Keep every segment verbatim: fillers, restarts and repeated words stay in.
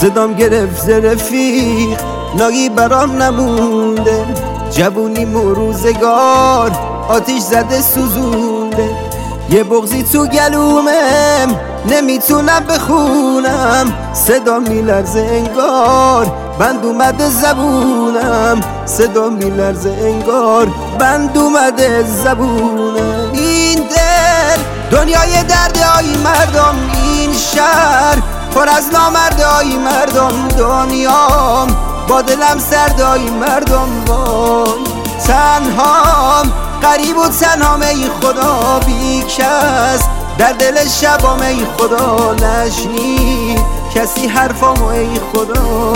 صدام گرفت رفیق ناگی برام نمونده، جوونی روزگار آتیش زده سوزونده. یه بغضی تو گلومم نمیتونم بخونم، صدا میلرزه انگار بند اومده زبونم، صدا میلرزه انگار بند اومده زبونم. این دل دنیای دردهای مردم، این شهر پر از نامردهای مردم، دنیام با دلم سردای مردم. وای تنهام غریب و تنهام ای خدا، بی کس در دل شبام ای خدا، نشنید کسی حرفامو ای خدا.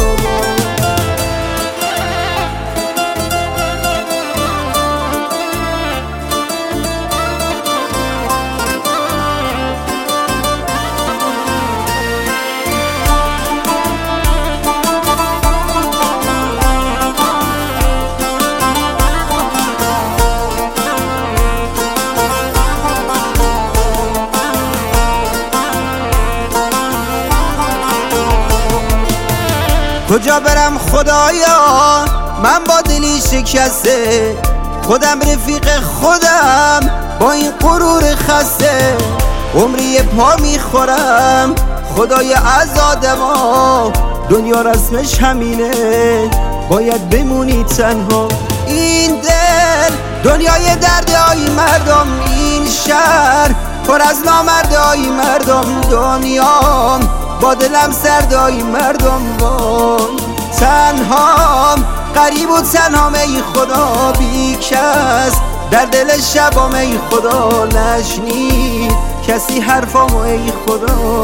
کجا برم خدایا من با دلی شکسته، خودم رفیق خودم با این غرور خسته. عمری پا میخورم خدای از آدما، دنیا رسمش همینه باید بمونی تنها. این دل دنیای دردهای مردم، این شهر پر از نامردهای مردم، دنیام با دلم سردای مردم. وای تنهام غریب و تنهام ای خدا، بی کس در دل شبام ای خدا، نشنید کسی حرفامو ای خدا.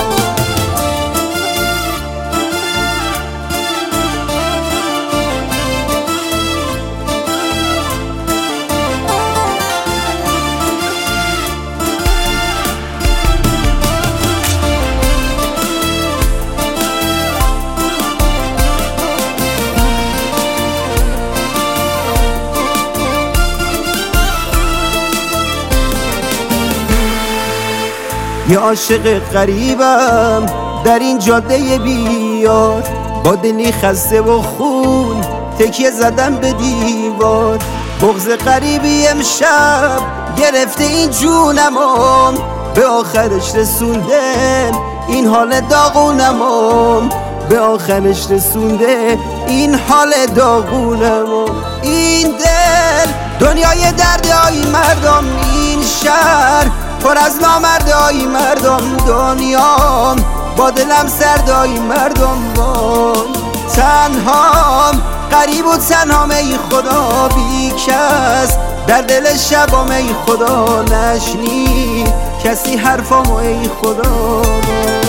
یه عاشق غریبم در این جاده بیار، با دلی خسته و خون تکیه زدم به دیوار. بغض غریبی امشب گرفته این جونمم، به آخرش رسونده این حال داغونمم، به آخرش رسونده این حال داغونمم. این دل دنیای دردهای مردم، این شهر پر از نامردهای مردم، دنیام با دلم سردای مردم. وای تنهام غریب و تنهام ای خدا، بی کس در دل شبام ای خدا، نشنید کسی حرفامو ای خدا.